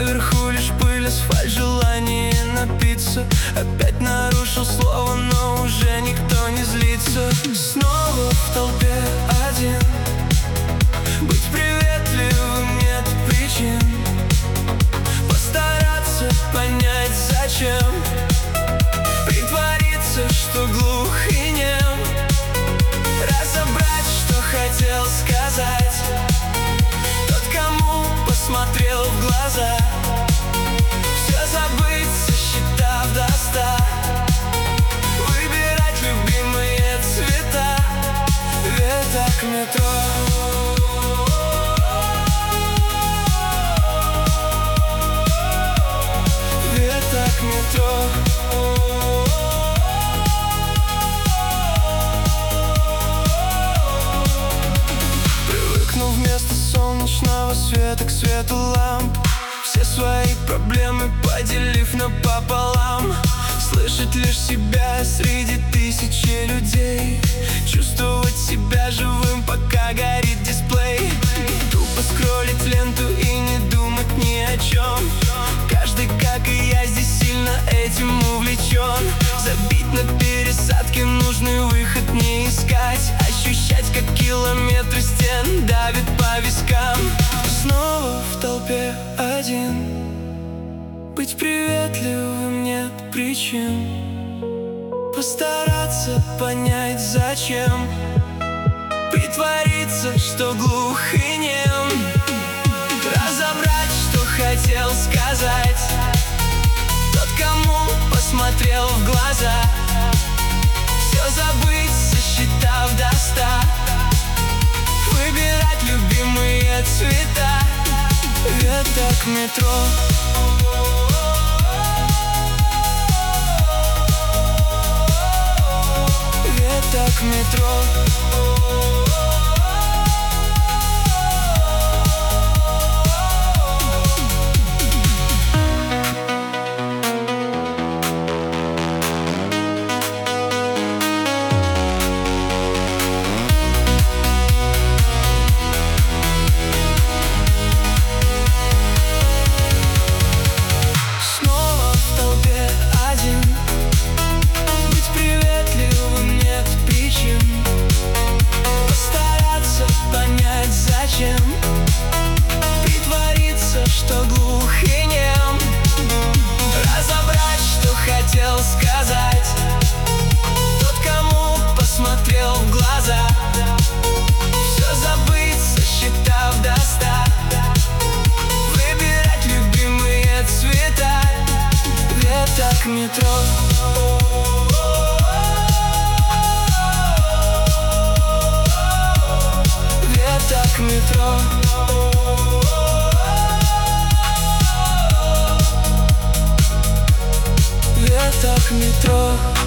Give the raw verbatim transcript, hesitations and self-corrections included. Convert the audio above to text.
наверху лишь пыль, асфальт, желание напиться. Опять нарушил слово, но уже никто не злится. Снова в толпе один. Быть приветливым нет причин. Постараться понять зачем. Притвориться, что глух и нем. Разобрать, что хотел сказать тот, кому посмотрел в глаза. Все забыть, сосчитав до ста. Выбирать любимые цвета. Веток метро. Веток метро. Вместо солнечного света к свету ламп, все свои проблемы поделив напополам. Слышать лишь себя среди тысячи людей. Чувствовать себя живым, пока горит дисплей. Тупо скроллить ленту и не думать ни о чем. Каждый, как и я, здесь сильно этим увлечен. Забить на пересадке, нужный выход не искать. Ощущать, как километры стен давит по вискам. Снова в толпе один. Быть приветливым нет причин. Постараться понять зачем. Притвориться, что глух и нем. Разобрать, что хотел сказать тот, кому посмотрел в глаза. Все забыть, сосчитав до ста. Выбирать любимые цвета. Веток метро. Веток метро. Притвориться, что глух и нем. Разобрать, что хотел сказать тот, кому посмотрел в глаза. Все забыть, сосчитав до ста. Выбирать любимые цвета. Веток метро. Веток метро. Веток метро.